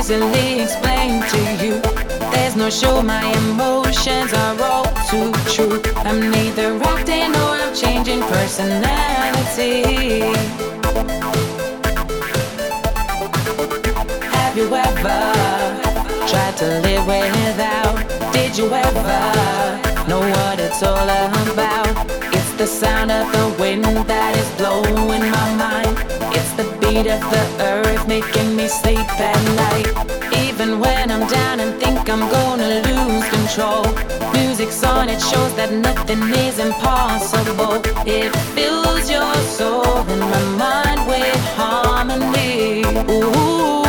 easily explain to you. There's no show, my emotions are all too true. I'm neither acting or I'm changing personality. Have you ever tried to live without? Did you ever know what it's all about? It's the sound of the wind that is blowing my mind. It's the beat of the earth making me sleep at night. Even when I'm down and think I'm gonna lose control, music's on, it shows that nothing is impossible. It fills your soul and my mind with harmony. Ooh.